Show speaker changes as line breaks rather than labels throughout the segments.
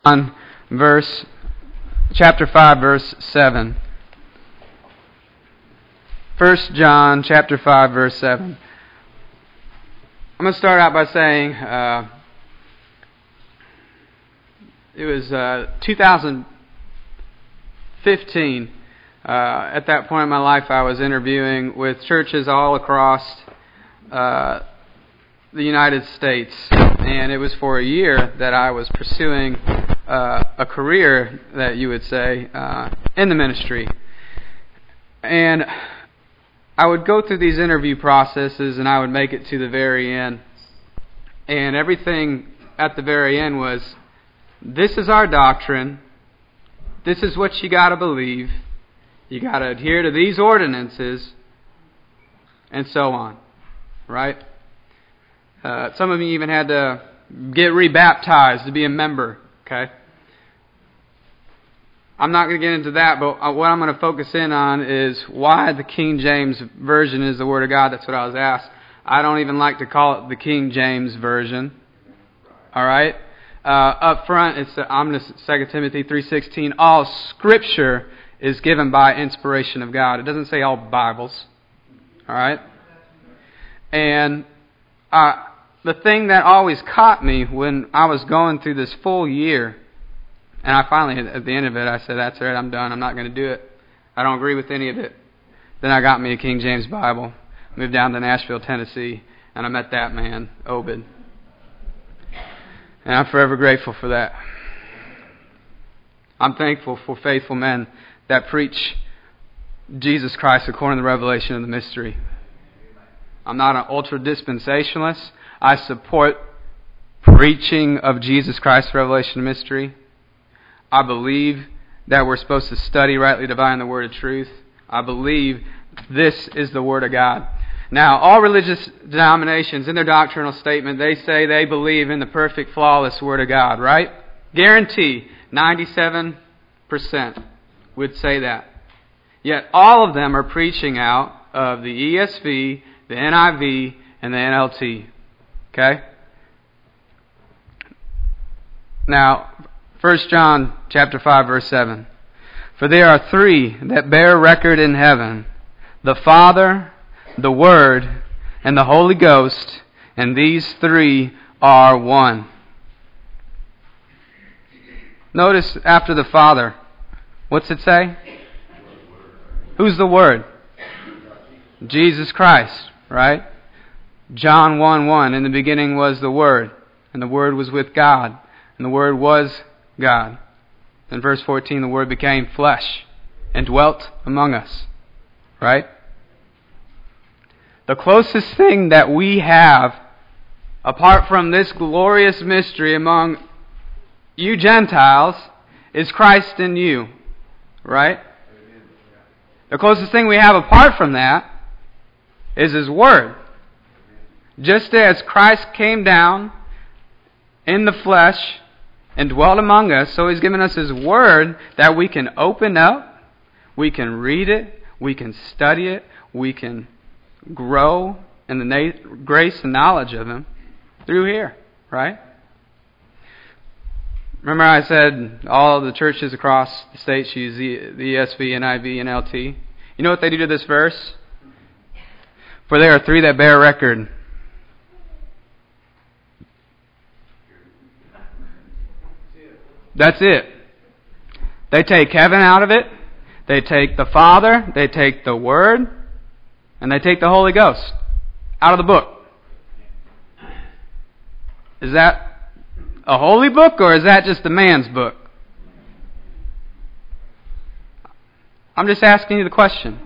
John chapter 5, verse 7. 1 John chapter 5, verse 7. I'm going to start out by saying it was 2015. At that point in my life, I was interviewing with churches all across the United States, and it was for a year that I was pursuing a career, that you would say, in the ministry. And I would go through these interview processes, and I would make it to the very end. And everything at the very end was, this is our doctrine, this is what you got to believe, you got to adhere to these ordinances, and so on, right? Some of you even had to get rebaptized to be a member, okay? I'm not going to get into that, but what I'm going to focus in on is why the King James Version is the Word of God. That's what I was asked. I don't even like to call it the King James Version. All right? Up front, it's 2 Timothy 3:16. All Scripture is given by inspiration of God. It doesn't say all Bibles. All right? And the thing that always caught me when I was going through this full year, and I finally, at the end of it, I said, that's it, I'm done. I'm not going to do it. I don't agree with any of it. Then I got me a King James Bible, moved down to Nashville, Tennessee, and I met that man, Obed. And I'm forever grateful for that. I'm thankful for faithful men that preach Jesus Christ according to the revelation of the mystery. I'm not an ultra-dispensationalist. I support preaching of Jesus Christ, revelation of mystery. I believe that we're supposed to study rightly divine the word of truth. I believe this is the Word of God. Now, all religious denominations, in their doctrinal statement, they say they believe in the perfect, flawless Word of God, right? Guarantee, 97% would say that. Yet all of them are preaching out of the ESV, the NIV, and the NLT. Okay? Now, 1 John chapter 5, verse 7. For there are three that bear record in heaven, the Father, the Word, and the Holy Ghost, and these three are one. Notice after the Father, what's it say? Who's the Word? Jesus Christ, right? John 1:1, in the beginning was the Word, and the Word was with God, and the Word was God. In verse 14, the Word became flesh and dwelt among us, right? The closest thing that we have, apart from this glorious mystery among you Gentiles, is Christ in you, right? The closest thing we have apart from that is His Word. Just as Christ came down in the flesh and dwelt among us, so He's given us His Word that we can open up, we can read it, we can study it, we can grow in the grace and knowledge of Him through here, right? Remember I said all of the churches across the states use the ESV, NIV, and LT. You know what they do to this verse? For there are three that bear record. That's it. They take heaven out of it. They take the Father. They take the Word. And they take the Holy Ghost out of the book. Is that a holy book, or is that just a man's book? I'm just asking you the question.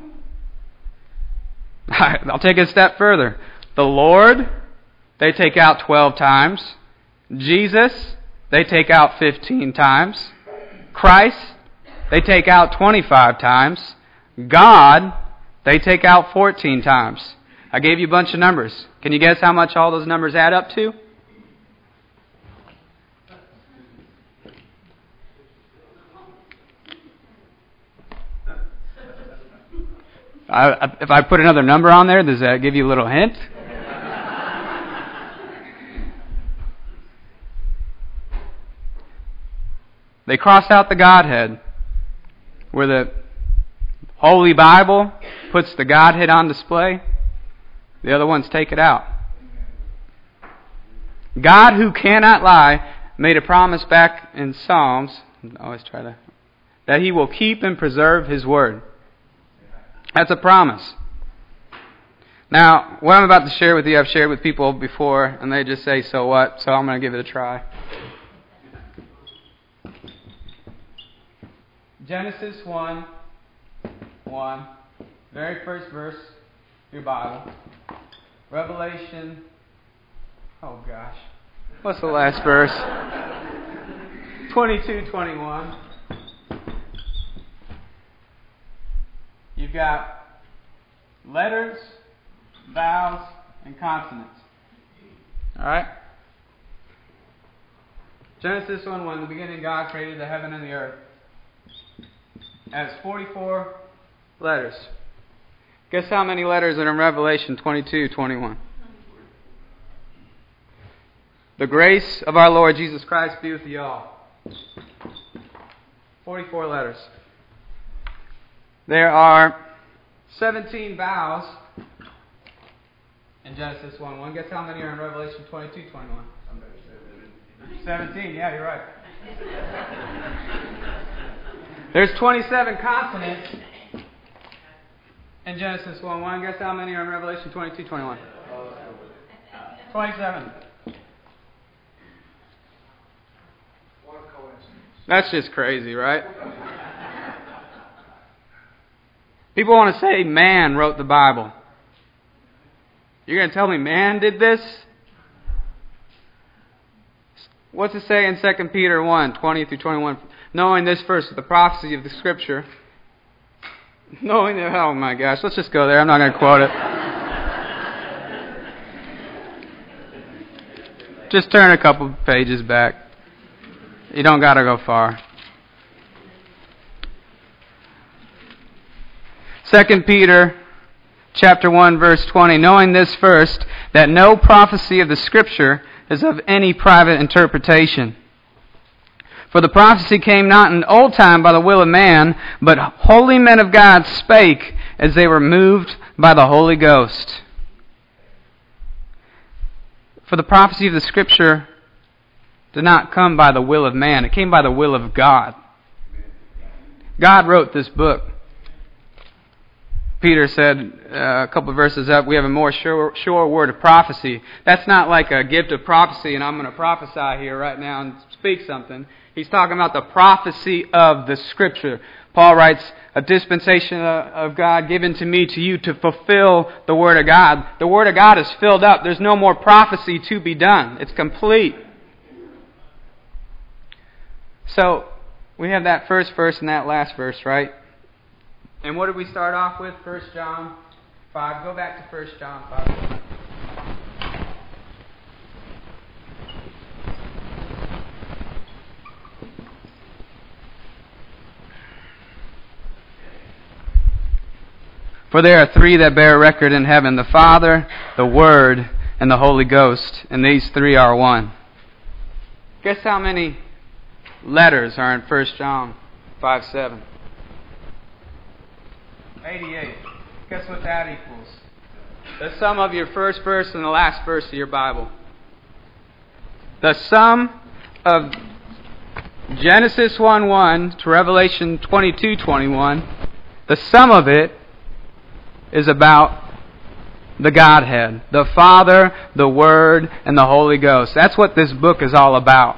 I'll take it a step further. The Lord, they take out 12 times. Jesus, they take out 15 times. Christ, they take out 25 times. God, they take out 14 times. I gave you a bunch of numbers. Can you guess how much all those numbers add up to? If I put another number on there, does that give you a little hint? They cross out the Godhead, where the Holy Bible puts the Godhead on display. The other ones take it out. God, who cannot lie, made a promise back in Psalms, that He will keep and preserve His word. That's a promise. Now, what I'm about to share with you, I've shared with people before, and they just say, so what? So I'm going to give it a try. Genesis 1:1, very first verse of your Bible. Revelation, what's the last verse? 22:21. You've got letters, vowels, and consonants. Alright? Genesis 1:1, in the beginning God created the heaven and the earth. It has 44 letters. Guess how many letters are in Revelation 22:21? The grace of our Lord Jesus Christ be with you all. 44 letters. There are 17 vowels in Genesis 1:1. Guess how many are in Revelation 22:21? 17, yeah, you're right. There's 27 consonants in Genesis 1:1. Guess how many are in Revelation 22:21? 27. That's just crazy, right? People want to say man wrote the Bible. You're going to tell me man did this? What's it say in 2 Peter 1:20-21? Knowing this first, the prophecy of the Scripture. Knowing that, oh my gosh, let's just go there. I'm not going to quote it. Just turn a couple pages back. You don't got to go far. 2 Peter chapter 1 verse 20. Knowing this first, that no prophecy of the Scripture is of any private interpretation. For the prophecy came not in old time by the will of man, but holy men of God spake as they were moved by the Holy Ghost. For the prophecy of the Scripture did not come by the will of man. It came by the will of God. God wrote this book. Peter said a couple of verses up, we have a more sure word of prophecy. That's not like a gift of prophecy and I'm going to prophesy here right now and speak something. He's talking about the prophecy of the Scripture. Paul writes, a dispensation of God given to me, to you, to fulfill the Word of God. The Word of God is filled up. There's no more prophecy to be done. It's complete. So, we have that first verse and that last verse, right? And what did we start off with? 1 John 5. Go back to 1 John 5. For there are three that bear record in heaven, the Father, the Word, and the Holy Ghost, and these three are one. Guess how many letters are in 1 John 5:7? 88. Guess what that equals? The sum of your first verse and the last verse of your Bible. The sum of Genesis 1:1 to Revelation 22:21, the sum of it is about the Godhead, the Father, the Word, and the Holy Ghost. That's what this book is all about.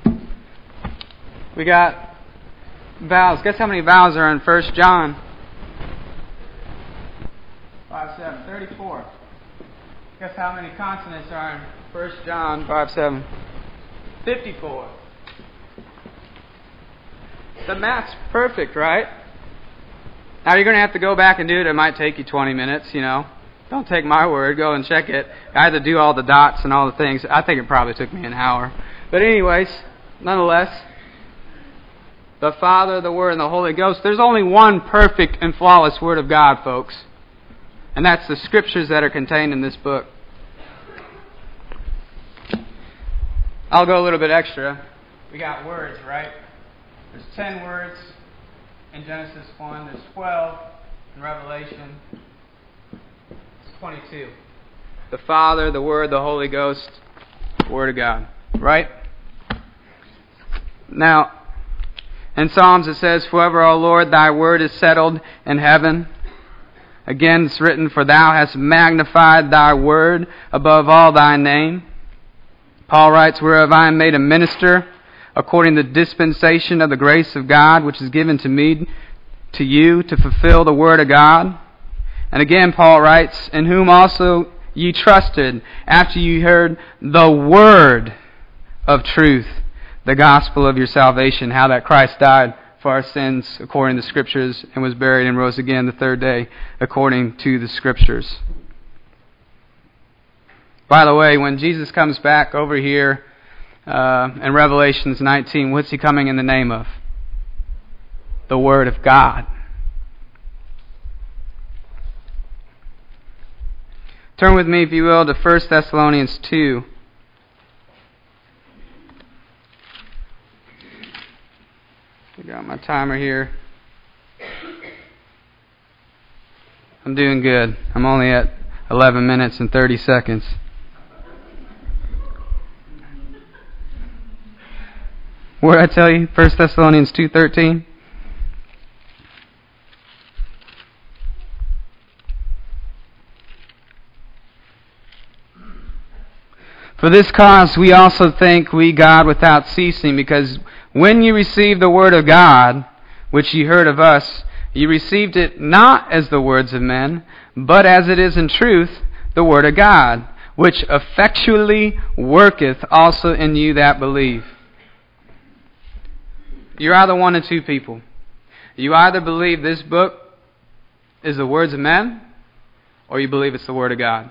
We got vowels. Guess how many vowels are in 1 John 5:7? 34. Guess how many consonants are in 1 John 5:7? 54. The math's perfect, right? Now you're going to have to go back and do it. It might take you 20 minutes, Don't take my word. Go and check it. I had to do all the dots and all the things. I think it probably took me an hour. But anyways, nonetheless, the Father, the Word, and the Holy Ghost. There's only one perfect and flawless Word of God, folks. And that's the Scriptures that are contained in this book. I'll go a little bit extra. We got words, right? There's 10 words in Genesis 1. There's 12 in Revelation. It's 22. The Father, the Word, the Holy Ghost, Word of God. Right? Now, in Psalms it says, "Forever, O Lord, thy word is settled in heaven." Again, it's written, "For thou hast magnified thy word above all thy name." Paul writes, "Whereof I am made a minister, according to the dispensation of the grace of God, which is given to me, to you, to fulfill the word of God." And again, Paul writes, "In whom also ye trusted, after ye heard the word of truth, the gospel of your salvation," how that Christ died for our sins according to the Scriptures and was buried and rose again the third day according to the Scriptures. By the way, when Jesus comes back over here in Revelations 19, what's he coming in the name of? The Word of God. Turn with me, if you will, to 1 Thessalonians 2. I got my timer here. I'm doing good. I'm only at 11 minutes and 30 seconds. What did I tell you? 1 Thessalonians 2:13. "For this cause we also thank we God without ceasing, because when you received the word of God, which ye heard of us, ye received it not as the words of men, but as it is in truth the word of God, which effectually worketh also in you that believe." You're either one of two people. You either believe this book is the words of men, or you believe it's the word of God.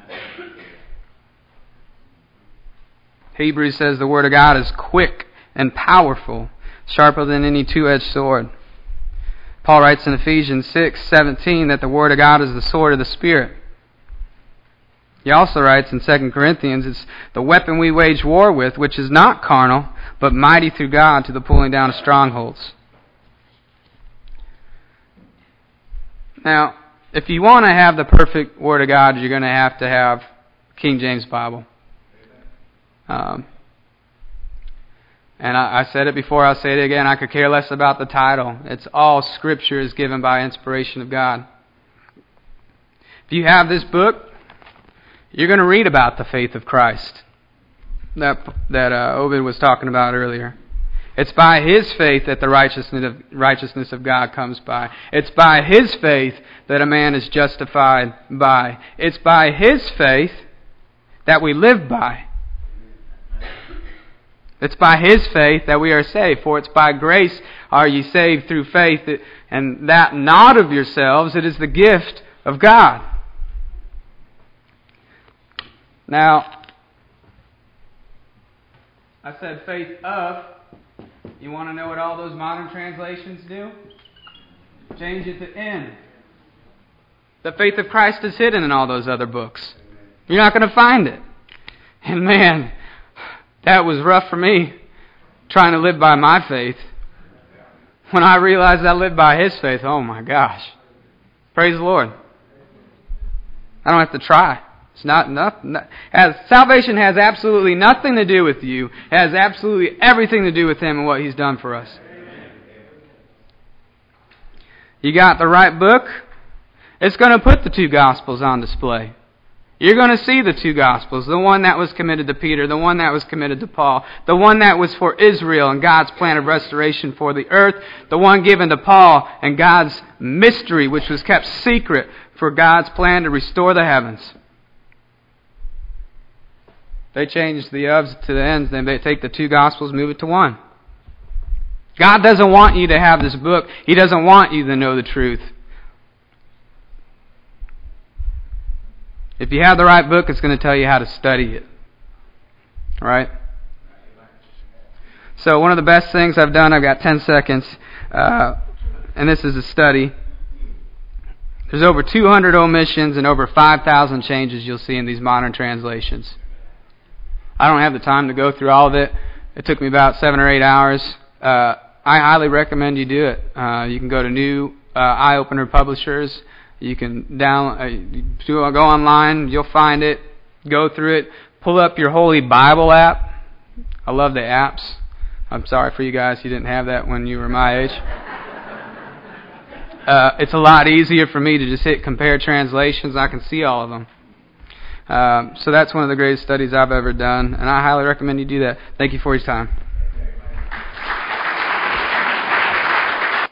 Hebrews says the word of God is quick and powerful, sharper than any two-edged sword. Paul writes in Ephesians 6:17 that the word of God is the sword of the Spirit. He also writes in 2 Corinthians, it's the weapon we wage war with, which is not carnal, but mighty through God to the pulling down of strongholds. Now, if you want to have the perfect Word of God, you're going to have King James Bible. And I said it before, I'll say it again, I could care less about the title. It's all Scripture is given by inspiration of God. If you have this book, you're going to read about the faith of Christ that Obed was talking about earlier. It's by His faith that the righteousness of God comes by. It's by His faith that a man is justified by. It's by His faith that we live by. It's by His faith that we are saved. For it's by grace are ye saved through faith, and that not of yourselves, it is the gift of God. Now, I said faith of. You want to know what all those modern translations do? Change it to in. The faith of Christ is hidden in all those other books. You're not going to find it. And man, that was rough for me, trying to live by my faith. When I realized I lived by His faith, oh my gosh. Praise the Lord. I don't have to try. It's not nothing. Salvation has absolutely nothing to do with you. It has absolutely everything to do with Him and what He's done for us. You got the right book? It's going to put the two Gospels on display. You're going to see the two Gospels. The one that was committed to Peter, the one that was committed to Paul, the one that was for Israel and God's plan of restoration for the earth, the one given to Paul and God's mystery which was kept secret for God's plan to restore the heavens. They changed the ofs to the ends, then they take the two Gospels, move it to one. God doesn't want you to have this book. He doesn't want you to know the truth. If you have the right book, it's going to tell you how to study it. Right? So one of the best things I've done, I've got 10 seconds, and this is a study. There's over 200 omissions and over 5,000 changes you'll see in these modern translations. I don't have the time to go through all of it. It took me about 7 or 8 hours. I I highly recommend you do it. You can go to New Eye Opener Publishers. You can go online. You'll find it. Go through it. Pull up your Holy Bible app. I love the apps. I'm sorry for you guys. You didn't have that when you were my age. It's a lot easier for me to just hit compare translations. I can see all of them. So that's one of the greatest studies I've ever done, and I highly recommend you do that. Thank you for your time.